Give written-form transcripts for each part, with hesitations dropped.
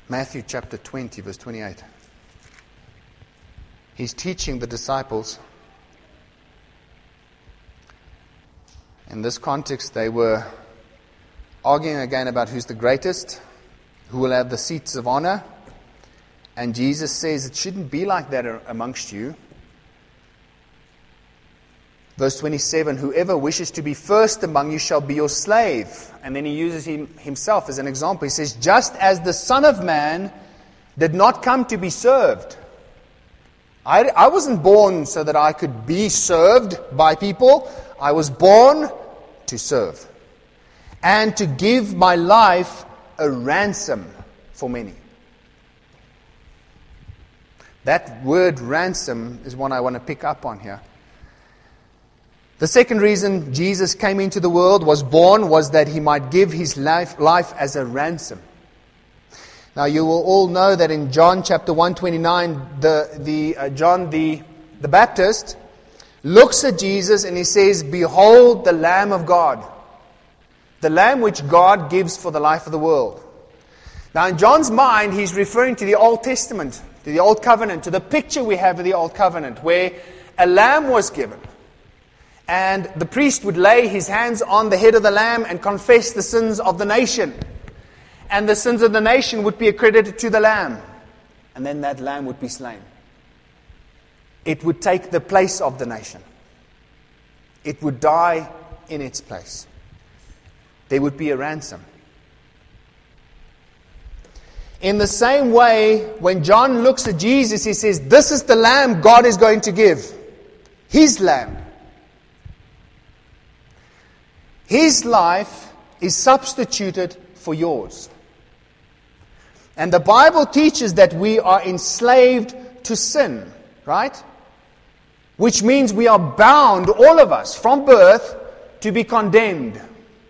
Matthew chapter 20, verse 28. He's teaching the disciples. In this context, they were arguing again about who's the greatest, who will have the seats of honor. And Jesus says it shouldn't be like that amongst you. Verse 27, whoever wishes to be first among you shall be your slave. And then he uses himself as an example. He says, just as the Son of Man did not come to be served. I wasn't born so that I could be served by people. I was born to serve. And to give my life a ransom for many. That word ransom is one I want to pick up on here. The second reason Jesus came into the world, was born, was that he might give his life as a ransom. Now you will all know that in John chapter 1:29, John the Baptist looks at Jesus and he says, behold the Lamb of God. The Lamb which God gives for the life of the world. Now in John's mind, he's referring to the Old Testament, to the Old Covenant, to the picture we have of the Old Covenant, where a lamb was given. And the priest would lay his hands on the head of the lamb and confess the sins of the nation. And the sins of the nation would be accredited to the lamb. And then that lamb would be slain. It would take the place of the nation. It would die in its place. There would be a ransom. In the same way, when John looks at Jesus, he says, this is the lamb God is going to give. His lamb. His life is substituted for yours. And the Bible teaches that we are enslaved to sin, right? Which means we are bound, all of us, from birth, to be condemned.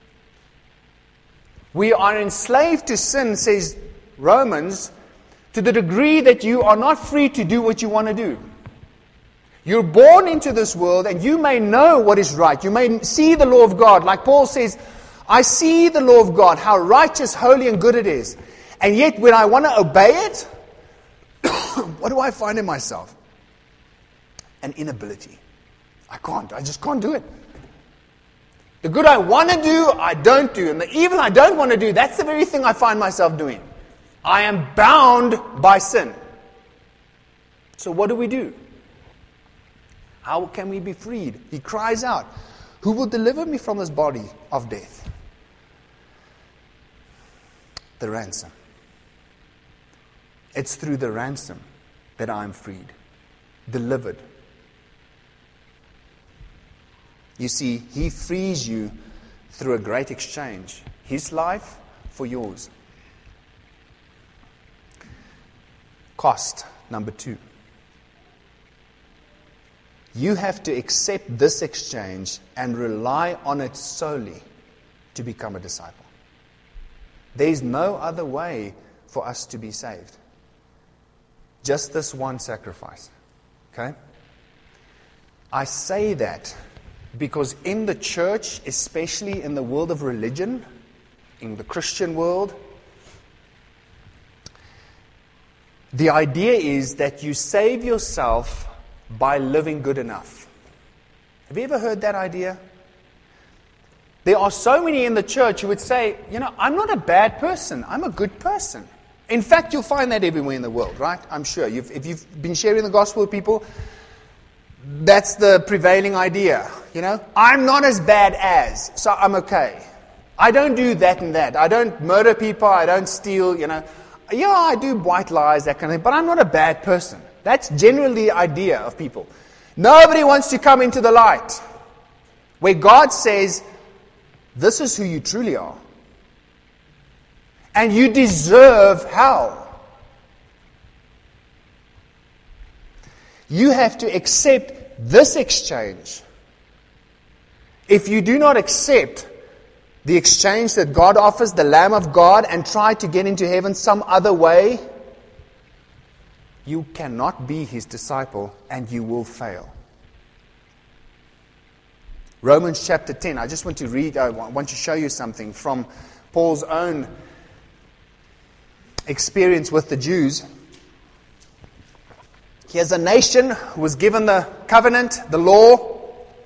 We are enslaved to sin, says Romans, to the degree that you are not free to do what you want to do. You're born into this world and you may know what is right. You may see the law of God. Like Paul says, I see the law of God, how righteous, holy and good it is. And yet when I want to obey it, what do I find in myself? An inability. I just can't do it. The good I want to do, I don't do. And the evil I don't want to do, that's the very thing I find myself doing. I am bound by sin. So what do? How can we be freed? He cries out, who will deliver me from this body of death? The ransom. It's through the ransom that I am freed, delivered. You see, he frees you through a great exchange. His life for yours. Cost, number 2. You have to accept this exchange and rely on it solely to become a disciple. There is no other way for us to be saved. Just this one sacrifice. Okay? I say that because in the church, especially in the world of religion, in the Christian world, the idea is that you save yourself by living good enough. Have you ever heard that idea? There are so many in the church who would say, I'm not a bad person, I'm a good person. In fact, you'll find that everywhere in the world, right? I'm sure. If you've been sharing the gospel with people, that's the prevailing idea. I'm not as bad as, so I'm okay. I don't do that and that. I don't murder people, I don't steal, Yeah, I do white lies, that kind of thing, but I'm not a bad person. That's generally the idea of people. Nobody wants to come into the light. Where God says, this is who you truly are. And you deserve hell. You have to accept this exchange. If you do not accept the exchange that God offers, the Lamb of God, and try to get into heaven some other way, you cannot be his disciple and you will fail. Romans chapter 10. I just want to read, I want to show you something from Paul's own experience with the Jews. Here's a nation who was given the covenant, the law,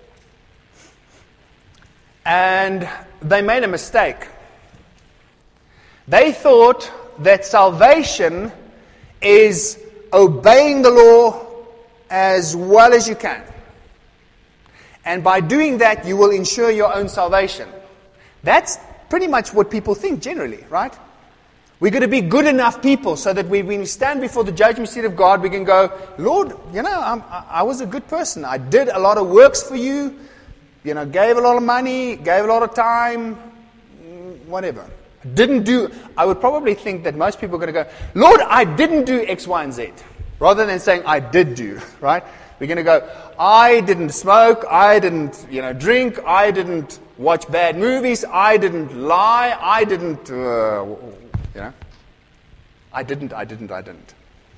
and they made a mistake. They thought that salvation is obeying the law as well as you can. And by doing that, you will ensure your own salvation. That's pretty much what people think generally, right? We're going to be good enough people so that when we stand before the judgment seat of God, we can go, Lord, I was a good person. I did a lot of works for you, gave a lot of money, gave a lot of time, whatever. I would probably think that most people are going to go, Lord, I didn't do X, Y, and Z, rather than saying I did do, right? We're going to go, I didn't smoke, I didn't, drink, I didn't watch bad movies, I didn't lie, I didn't, I didn't.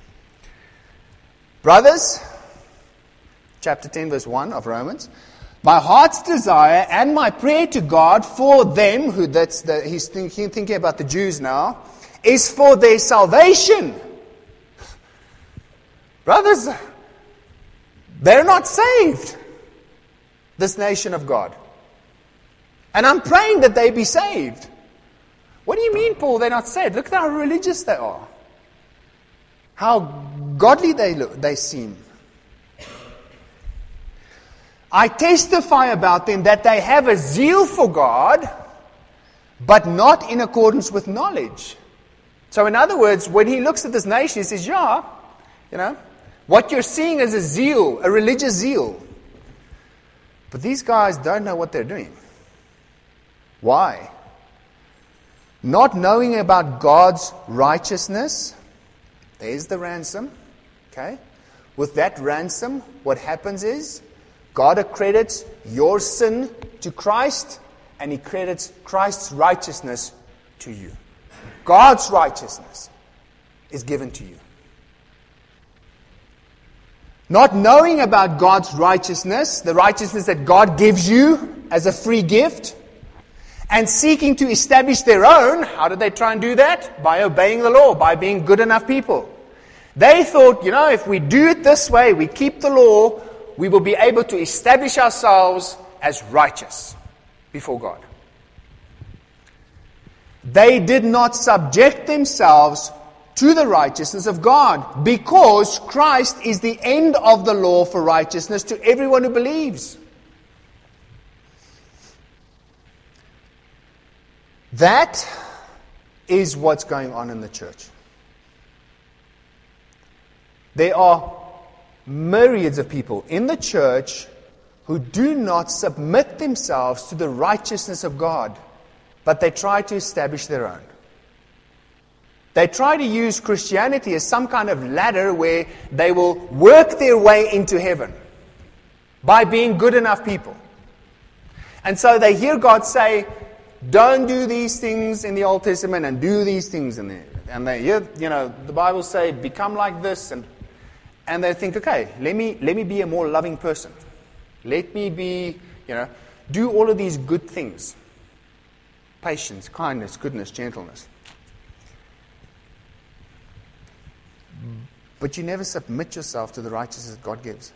Brothers, chapter 10, verse 1 of Romans, my heart's desire and my prayer to God for them, he's thinking about the Jews now, is for their salvation. Brothers, they're not saved, this nation of God. And I'm praying that they be saved. What do you mean, Paul, they're not saved? Look at how religious they are. How godly they seem. I testify about them that they have a zeal for God, but not in accordance with knowledge. So in other words, when he looks at this nation, he says, what you're seeing is a zeal, a religious zeal. But these guys don't know what they're doing. Why? Not knowing about God's righteousness. There's the ransom. Okay? With that ransom, what happens is God accredits your sin to Christ, and he credits Christ's righteousness to you. God's righteousness is given to you. Not knowing about God's righteousness, the righteousness that God gives you as a free gift, and seeking to establish their own. How did they try and do that? By obeying the law, by being good enough people. They thought, if we do it this way, we keep the law, we will be able to establish ourselves as righteous before God. They did not subject themselves to the righteousness of God, because Christ is the end of the law for righteousness to everyone who believes. That is what's going on in the church. There are myriads of people in the church who do not submit themselves to the righteousness of God, but they try to establish their own. They try to use Christianity as some kind of ladder where they will work their way into heaven by being good enough people. And so they hear God say, don't do these things in the Old Testament and do these things in there. And they hear, the Bible say, become like this. And they think, okay, let me be a more loving person. Let me be, do all of these good things. Patience, kindness, goodness, gentleness. But you never submit yourself to the righteousness that God gives.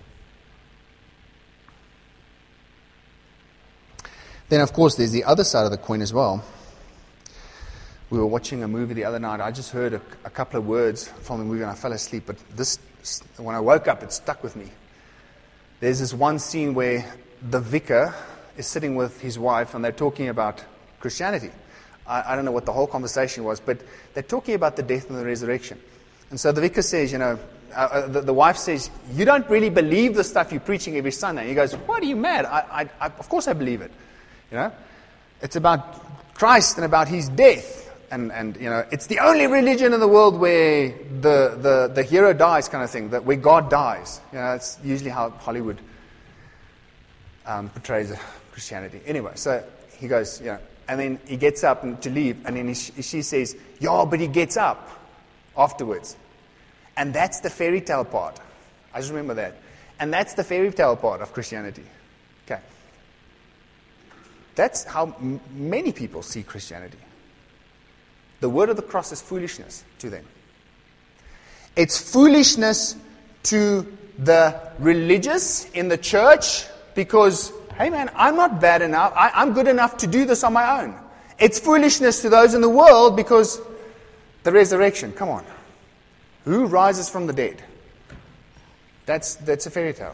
Then, of course, there's the other side of the coin as well. We were watching a movie the other night. I just heard a couple of words from the movie and I fell asleep. But when I woke up, it stuck with me. There's this one scene where the vicar is sitting with his wife and they're talking about Christianity. I don't know what the whole conversation was, but they're talking about the death and the resurrection. And so the vicar says, the wife says, you don't really believe the stuff you're preaching every Sunday. And he goes, what are you mad? Of course I believe it. It's about Christ and about his death. And it's the only religion in the world where the hero dies kind of thing, where God dies. It's usually how Hollywood portrays Christianity. Anyway, so he goes, and then he gets up to leave, and then she says, but he gets up afterwards. And that's the fairy tale part. I just remember that. And that's the fairy tale part of Christianity. Okay. That's how many people see Christianity. the word of the cross is foolishness to them. It's foolishness to the religious in the church because, hey man, I'm not bad enough. I'm good enough to do this on my own. It's foolishness to those in the world because the resurrection, come on. Who rises from the dead? That's a fairy tale.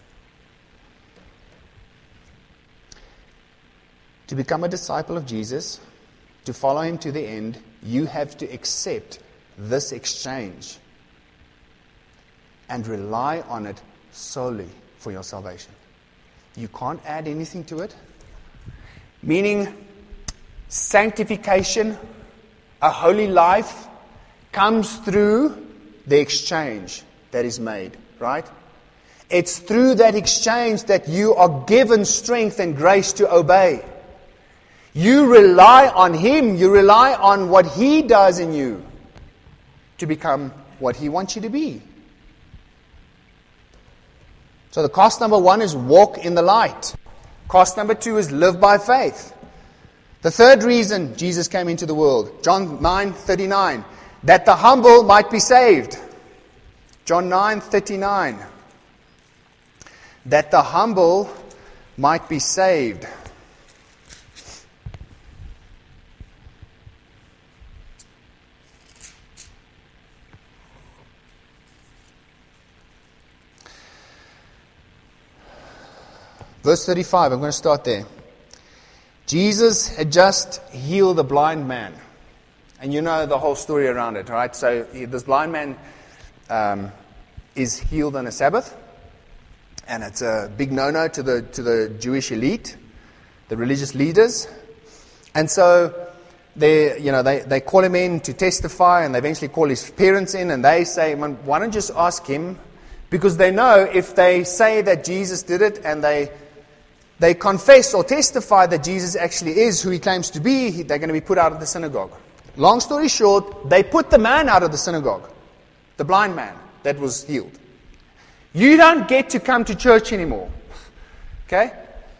To become a disciple of Jesus, to follow him to the end, you have to accept this exchange and rely on it solely for your salvation. You can't add anything to it. Meaning, sanctification, a holy life, comes through the exchange that is made, right? It's through that exchange that you are given strength and grace to obey. You rely on him, you rely on what he does in you to become what he wants you to be. So the cost number 1 is walk in the light. Cost number 2 is live by faith. The third reason Jesus came into the world, John 9:39, that the humble might be saved. John 9:39, that the humble might be saved. Verse 35, I'm going to start there. Jesus had just healed a blind man. And you know the whole story around it, right? So this blind man is healed on a Sabbath. And it's a big no-no to the Jewish elite, the religious leaders. And so they call him in to testify, and they eventually call his parents in, and they say, why don't you just ask him? Because they know if they say that Jesus did it and they confess or testify that Jesus actually is who he claims to be, they're going to be put out of the synagogue. Long story short, they put the man out of the synagogue, the blind man that was healed. You don't get to come to church anymore. Okay?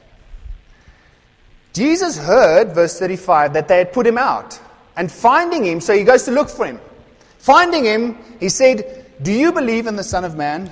Jesus heard, verse 35, that they had put him out. And finding him, so he goes to look for him. Finding him, he said, do you believe in the Son of Man?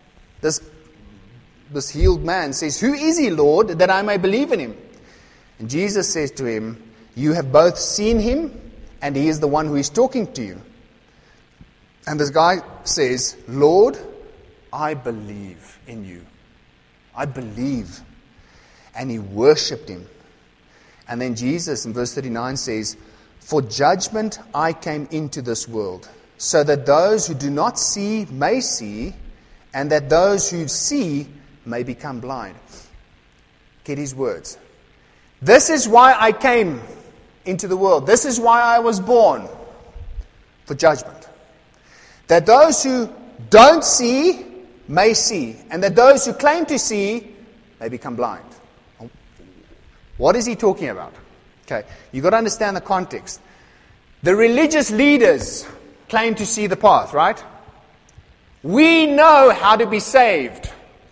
This healed man says, who is he, Lord, that I may believe in him? And Jesus says to him, you have both seen him, and he is the one who is talking to you. And this guy says, Lord, I believe in you. I believe. And he worshipped him. And then Jesus in verse 39 says, for judgment I came into this world, so that those who do not see may see, and that those who see may become blind. Get his words. This is why I came into the world. This is why I was born, for judgment. That those who don't see may see, and that those who claim to see may become blind. What is he talking about? Okay, you've got to understand the context. The religious leaders claim to see the path, right? We know how to be saved.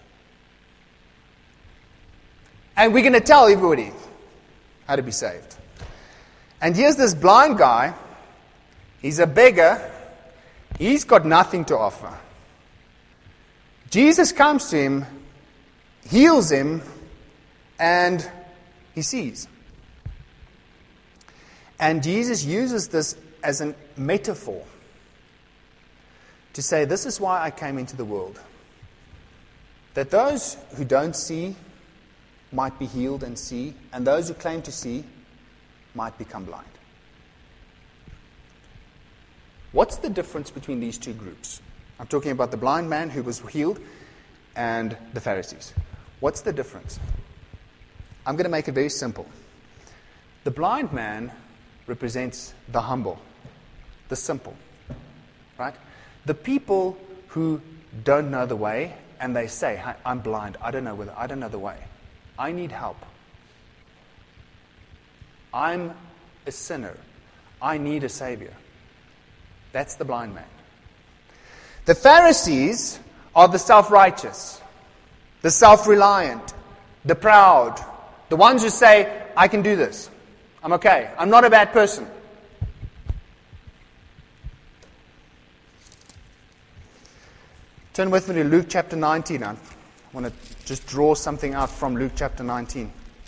And we're going to tell everybody how to be saved. And here's this blind guy. He's a beggar. He's got nothing to offer. Jesus comes to him, heals him, and he sees. And Jesus uses this as a metaphor to say, this is why I came into the world. That those who don't see might be healed and see, and those who claim to see might become blind. What's the difference between these two groups? I'm talking about the blind man who was healed and the Pharisees. What's the difference? I'm going to make it very simple. The blind man represents the humble, the simple, right? The people who don't know the way and they say, I'm blind, I don't know the way. I need help. I'm a sinner. I need a Savior. That's the blind man. The Pharisees are the self-righteous, the self-reliant, the proud, the ones who say, I can do this. I'm okay. I'm not a bad person. Turn with me to Luke chapter 19. I want to just draw something out from Luke chapter 19.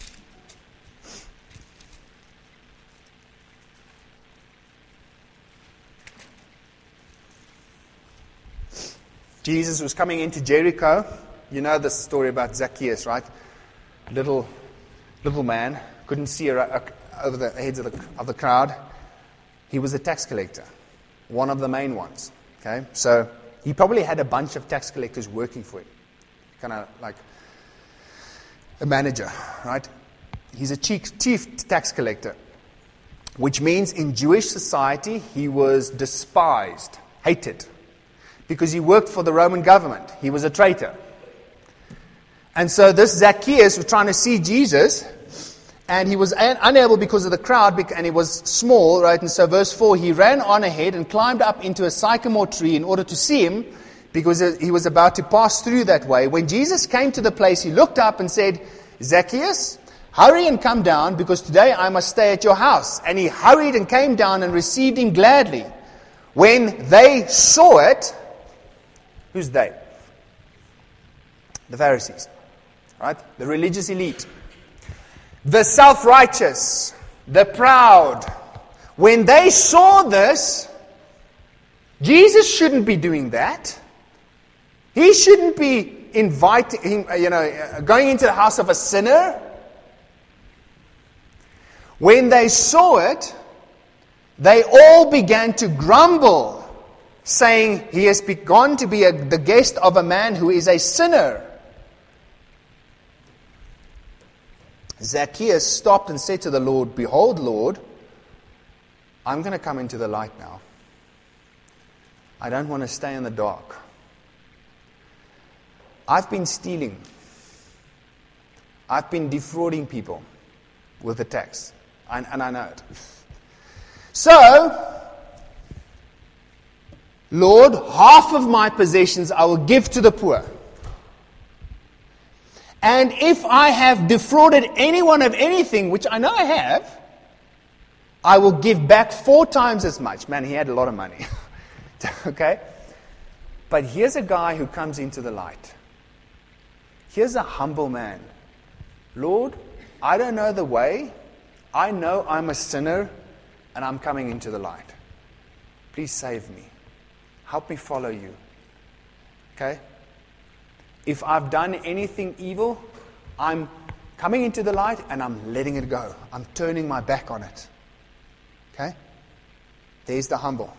Jesus was coming into Jericho. You know the story about Zacchaeus, right? Little man, couldn't see over the heads of the crowd. He was a tax collector, one of the main ones. Okay, so he probably had a bunch of tax collectors working for him, kind of like a manager, right? He's a chief tax collector, which means in Jewish society he was despised, hated, because he worked for the Roman government. He was a traitor. And so this Zacchaeus was trying to see Jesus, and he was unable because of the crowd, and he was small, right? And so verse 4, he ran on ahead and climbed up into a sycamore tree in order to see him, because he was about to pass through that way. When Jesus came to the place, he looked up and said, Zacchaeus, hurry and come down, because today I must stay at your house. And he hurried and came down and received him gladly. When they saw it, who's they? The Pharisees, right? The religious elite. The self-righteous, the proud. When they saw this, Jesus shouldn't be doing that. He shouldn't be going into the house of a sinner. When they saw it, they all began to grumble, saying, he has gone to be the guest of a man who is a sinner. Zacchaeus stopped and said to the Lord, behold, Lord, I'm going to come into the light now. I don't want to stay in the dark. I've been stealing. I've been defrauding people with the tax. And I know it. So, Lord, half of my possessions I will give to the poor. And if I have defrauded anyone of anything, which I know I have, I will give back 4 times as much. Man, he had a lot of money. Okay? But here's a guy who comes into the light. Here's a humble man. Lord, I don't know the way. I know I'm a sinner, and I'm coming into the light. Please save me. Help me follow you. Okay? If I've done anything evil, I'm coming into the light and I'm letting it go. I'm turning my back on it. Okay? There's the humble.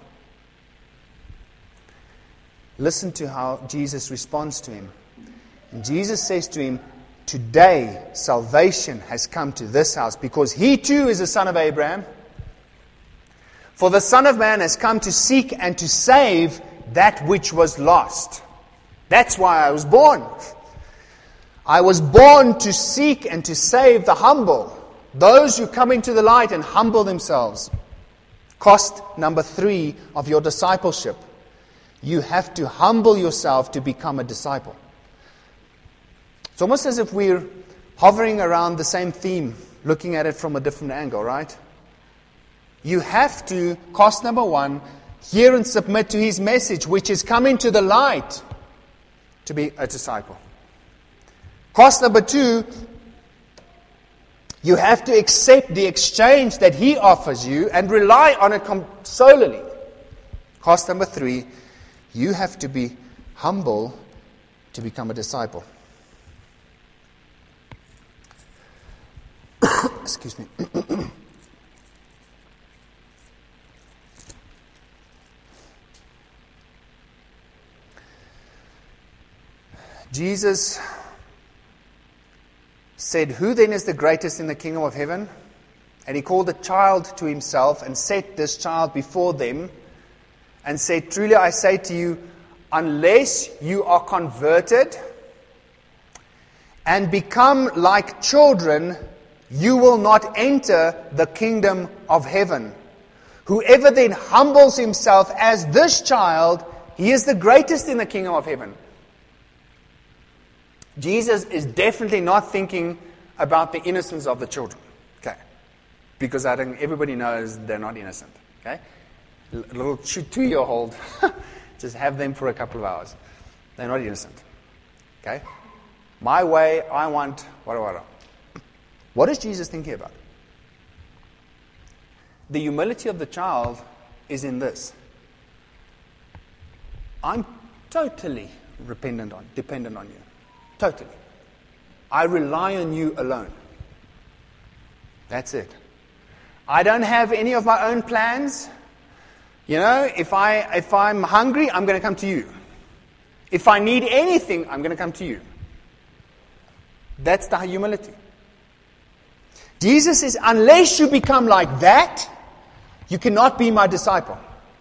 Listen to how Jesus responds to him. And Jesus says to him, today salvation has come to this house, because he too is a son of Abraham. For the Son of Man has come to seek and to save that which was lost. That's why I was born. I was born to seek and to save the humble. Those who come into the light and humble themselves. Cost number 3 of your discipleship. You have to humble yourself to become a disciple. It's almost as if we're hovering around the same theme, looking at it from a different angle, right? You have to, cost number 1, hear and submit to his message, which is come into the light to be a disciple. Cost number 2, you have to accept the exchange that he offers you and rely on it solely. Cost number 3, you have to be humble to become a disciple. Excuse me. Jesus said, who then is the greatest in the kingdom of heaven? And he called a child to himself and set this child before them and said, truly I say to you, unless you are converted and become like children, you will not enter the kingdom of heaven. Whoever then humbles himself as this child, he is the greatest in the kingdom of heaven. Jesus is definitely not thinking about the innocence of the children. Okay. Because I think everybody knows they're not innocent. Okay. A little 2-year-old, just have them for a couple of hours. They're not innocent. Okay? My way, I want, what. What does Jesus think here about? The humility of the child is in this. I'm totally dependent on you. Totally. I rely on you alone. That's it. I don't have any of my own plans. You know, if I'm hungry, I'm going to come to you. If I need anything, I'm going to come to you. That's the humility. Jesus says, unless you become like that, you cannot be my disciple.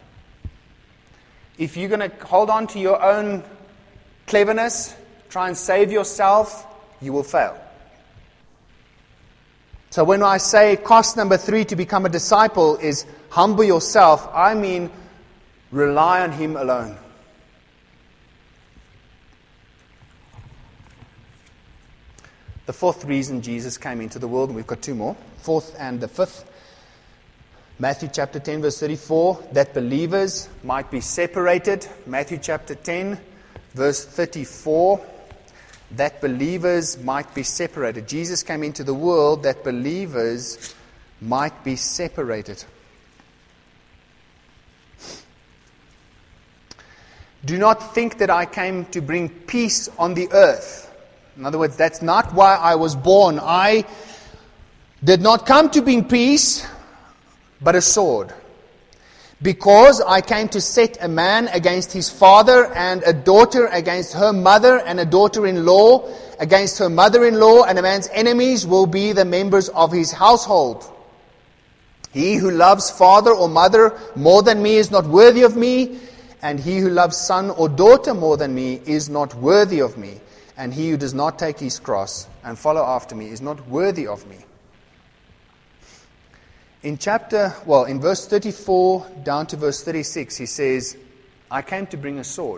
If you're going to hold on to your own cleverness, try and save yourself, you will fail. So when I say cost number 3 to become a disciple is humble yourself, I mean rely on Him alone. The fourth reason Jesus came into the world, and we've got 2 more, fourth and the fifth, Matthew chapter 10 verse 34, that believers might be separated. Matthew chapter 10 verse 34, that believers might be separated. Jesus came into the world that believers might be separated. Do not think that I came to bring peace on the earth. In other words, that's not why I was born. I did not come to bring peace, but a sword. Because I came to set a man against his father, and a daughter against her mother, and a daughter-in-law against her mother-in-law, and a man's enemies will be the members of his household. He who loves father or mother more than me is not worthy of me, and he who loves son or daughter more than me is not worthy of me. And he who does not take his cross and follow after me is not worthy of me. In verse 34 down to verse 36, he says, I came to bring a sword.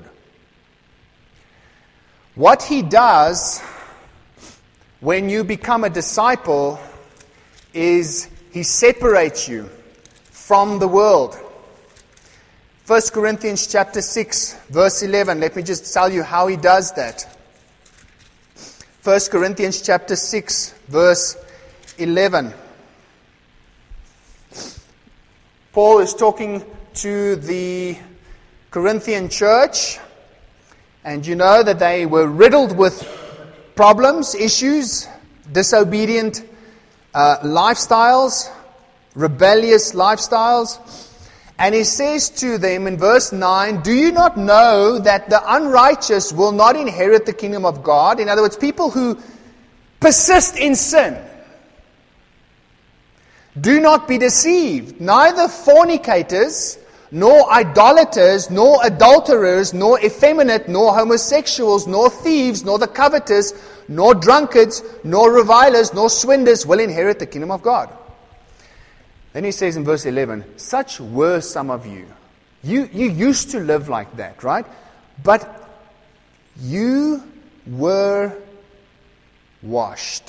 What he does when you become a disciple is he separates you from the world. 1 Corinthians chapter 6, verse 11. Let me just tell you how he does that. 1 Corinthians chapter 6, verse 11. Paul is talking to the Corinthian church, and you know that they were riddled with problems, issues, disobedient lifestyles, rebellious lifestyles. And he says to them in verse 9, do you not know that the unrighteous will not inherit the kingdom of God? In other words, people who persist in sin. Do not be deceived. Neither fornicators, nor idolaters, nor adulterers, nor effeminate, nor homosexuals, nor thieves, nor the covetous, nor drunkards, nor revilers, nor swindlers will inherit the kingdom of God. Then he says in verse 11, such were some of you. You used to live like that, right? But you were washed.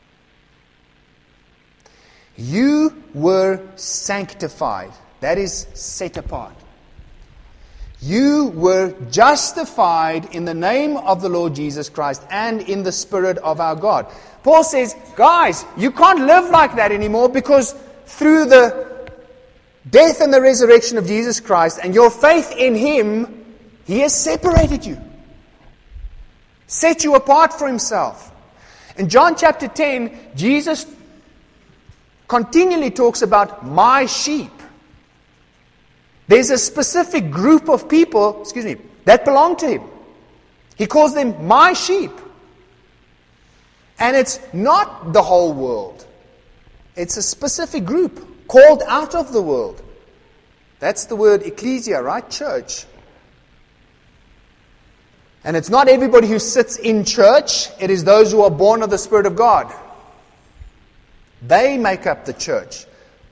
You were sanctified. That is, set apart. You were justified in the name of the Lord Jesus Christ and in the Spirit of our God. Paul says, guys, you can't live like that anymore, because through the death and the resurrection of Jesus Christ and your faith in Him, He has separated you. Set you apart for Himself. In John chapter 10, Jesus continually talks about my sheep. There's a specific group of people, that belong to Him. He calls them my sheep. And it's not the whole world. It's a specific group called out of the world. That's the word ecclesia, right? Church. And it's not everybody who sits in church. It is those who are born of the Spirit of God. They make up the church.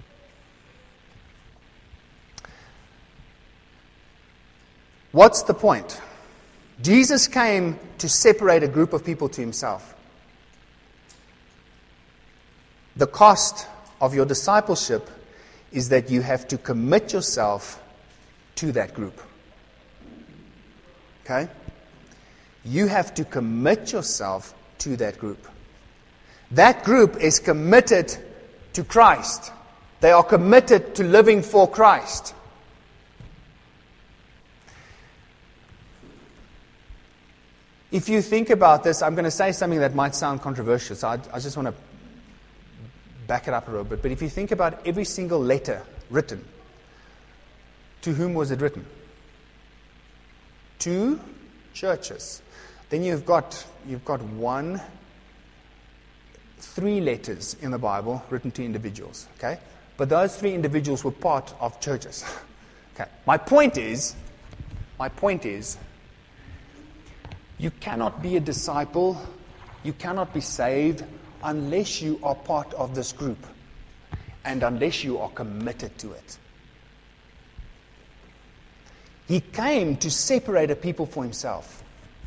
What's the point? Jesus came to separate a group of people to Himself. The cost of your discipleship is that you have to commit yourself to that group. Okay? You have to commit yourself to that group. That group is committed to Christ. They are committed to living for Christ. If you think about this, I'm going to say something that might sound controversial, so I just want to back it up a little bit. But if you think about every single letter written, to whom was it written? To churches. Then you've got 3 letters in the Bible written to individuals. Okay? But those 3 individuals were part of churches. Okay. My point is, you cannot be a disciple, you cannot be saved unless you are part of this group and unless you are committed to it. He came to separate a people for himself.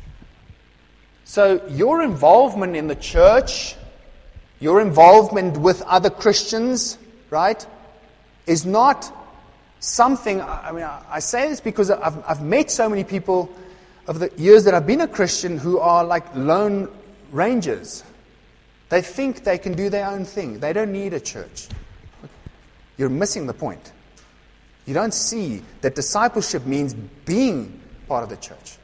So your involvement in the church, your involvement with other Christians, right, is not something, I say this because I've met so many people of the years that I've been a Christian who are like lone rangers. They think they can do their own thing. They don't need a church. You're missing the point. You don't see that discipleship means being part of the church.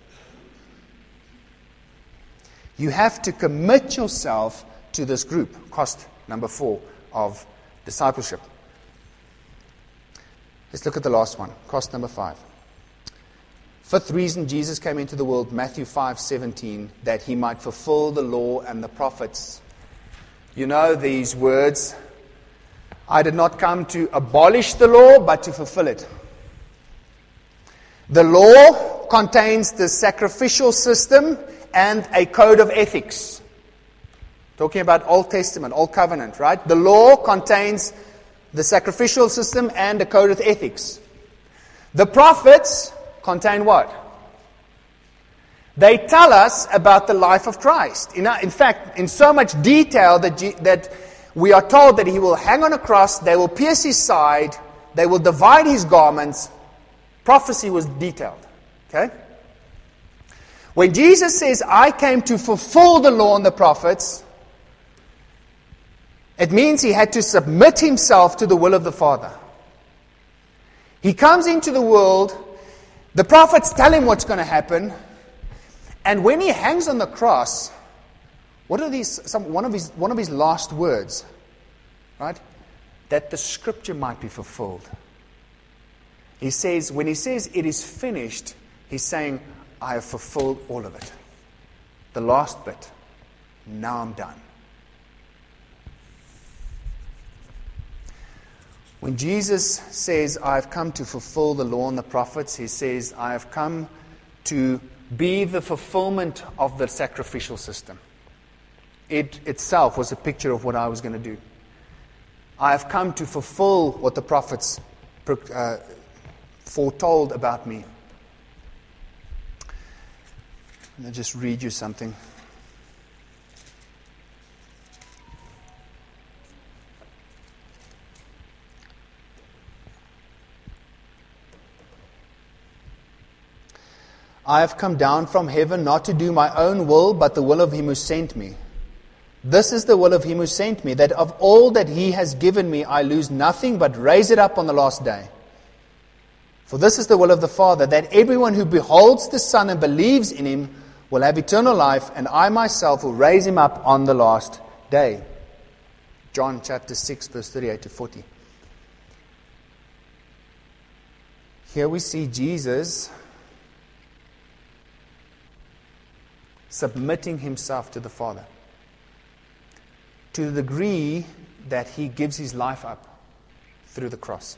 You have to commit yourself to this group. Cost number 4 of discipleship. Let's look at the last one. Cost number 5. 5th reason Jesus came into the world, Matthew 5:17, that he might fulfill the law and the prophets. You know these words. I did not come to abolish the law, but to fulfill it. The law contains the sacrificial system and a code of ethics. Talking about Old Testament, Old Covenant, right? The law contains the sacrificial system and a code of ethics. The prophets contain what? They tell us about the life of Christ. In fact, in so much detail that we are told that he will hang on a cross, they will pierce his side, they will divide his garments. Prophecy was detailed. Okay? When Jesus says, I came to fulfill the law and the prophets, it means he had to submit himself to the will of the Father. He comes into the world, the prophets tell him what's going to happen, and when he hangs on the cross, what are these? One of his last words, right? That the scripture might be fulfilled. He says, when he says it is finished, he's saying, I have fulfilled all of it. The last bit. Now I'm done. When Jesus says, I have come to fulfill the law and the prophets, he says, I have come to be the fulfillment of the sacrificial system. It itself was a picture of what I was going to do. I have come to fulfill what the prophets foretold about me. Let me just read you something. I have come down from heaven not to do my own will, but the will of him who sent me. This is the will of him who sent me, that of all that he has given me, I lose nothing, but raise it up on the last day. For this is the will of the Father, that everyone who beholds the Son and believes in him will have eternal life, and I myself will raise him up on the last day. John chapter 6, verse 38 to 40. Here we see Jesus submitting himself to the Father to the degree that he gives his life up through the cross.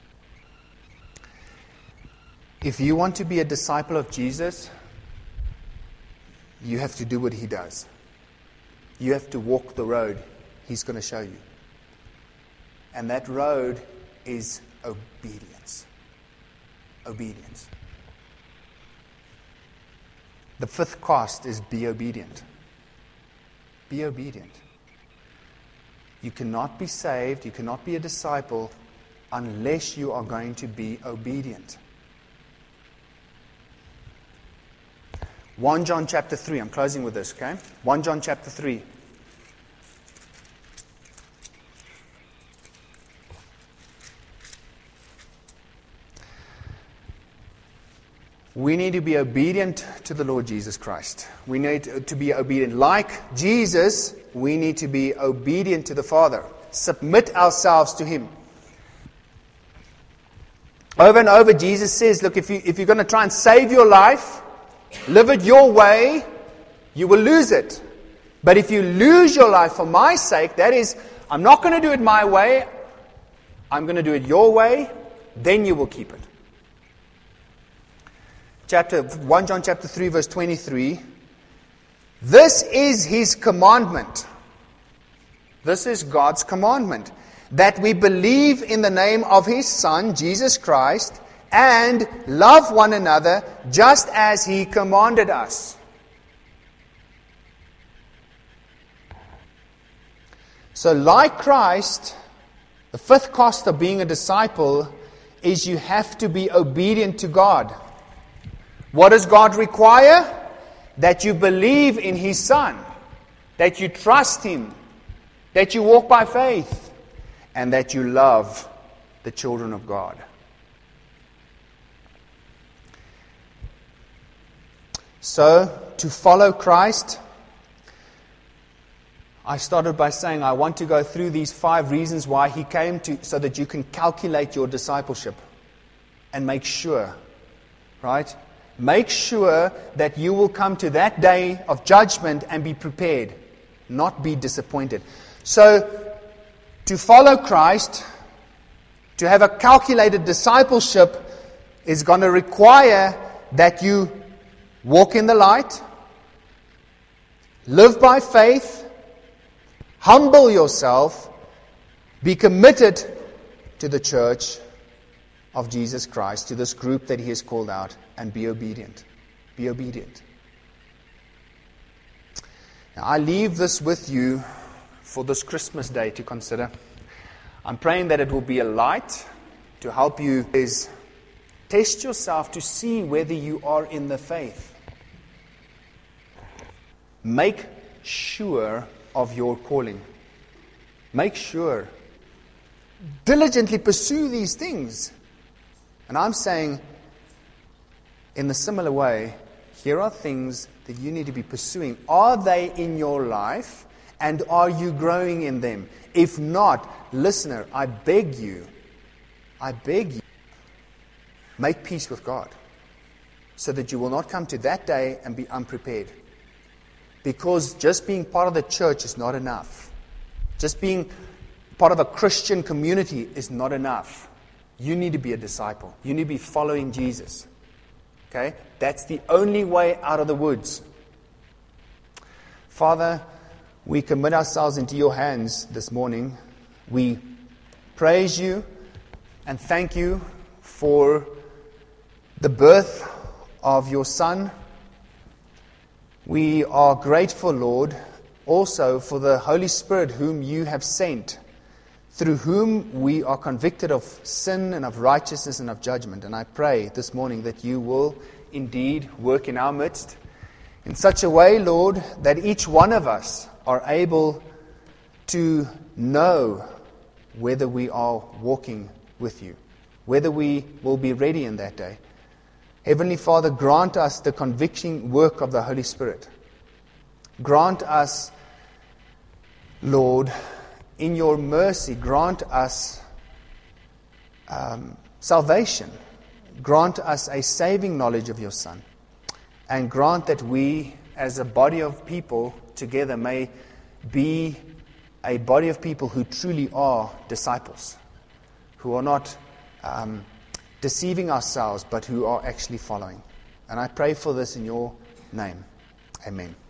If you want to be a disciple of Jesus, you have to do what he does. You have to walk the road he's going to show you. And that road is obedience. Obedience. The 5th cost is be obedient. Be obedient. You cannot be saved, you cannot be a disciple unless you are going to be obedient. 1 John chapter 3. I'm closing with this, okay? 1 John chapter 3. We need to be obedient to the Lord Jesus Christ. We need to be obedient. Like Jesus, we need to be obedient to the Father. Submit ourselves to Him. Over and over, Jesus says, look, if you're going to try and save your life, live it your way, you will lose it. But if you lose your life for my sake, that is, I'm not going to do it my way, I'm going to do it your way, then you will keep it. 1 John chapter 3, verse 23. This is His commandment. This is God's commandment. That we believe in the name of His Son, Jesus Christ, and love one another just as He commanded us. So like Christ, the fifth cost of being a disciple is you have to be obedient to God. What does God require? That you believe in His Son, that you trust Him, that you walk by faith, and that you love the children of God. So, to follow Christ, I started by saying I want to go through these 5 reasons why He came so that you can calculate your discipleship and make sure, right? Make sure that you will come to that day of judgment and be prepared, not be disappointed. So, to follow Christ, to have a calculated discipleship, is going to require that you walk in the light, live by faith, humble yourself, be committed to the church of Jesus Christ, to this group that He has called out, and be obedient. Be obedient. Now, I leave this with you for this Christmas day to consider. I'm praying that it will be a light to help you is test yourself to see whether you are in the faith. Make sure of your calling. Make sure. Diligently pursue these things. And I'm saying, in a similar way, here are things that you need to be pursuing. Are they in your life? And are you growing in them? If not, listener, I beg you, make peace with God, so that you will not come to that day and be unprepared. Because just being part of the church is not enough. Just being part of a Christian community is not enough. You need to be a disciple. You need to be following Jesus. Okay? That's the only way out of the woods. Father, we commit ourselves into your hands this morning. We praise you and thank you for the birth of your Son. We are grateful, Lord, also for the Holy Spirit whom you have sent, through whom we are convicted of sin and of righteousness and of judgment. And I pray this morning that you will indeed work in our midst in such a way, Lord, that each one of us are able to know whether we are walking with you, whether we will be ready in that day. Heavenly Father, grant us the convicting work of the Holy Spirit. Grant us, Lord, in your mercy, grant us salvation. Grant us a saving knowledge of your Son. And grant that we, as a body of people together, may be a body of people who truly are disciples, who are not deceiving ourselves, but who are actually following. And I pray for this in your name. Amen.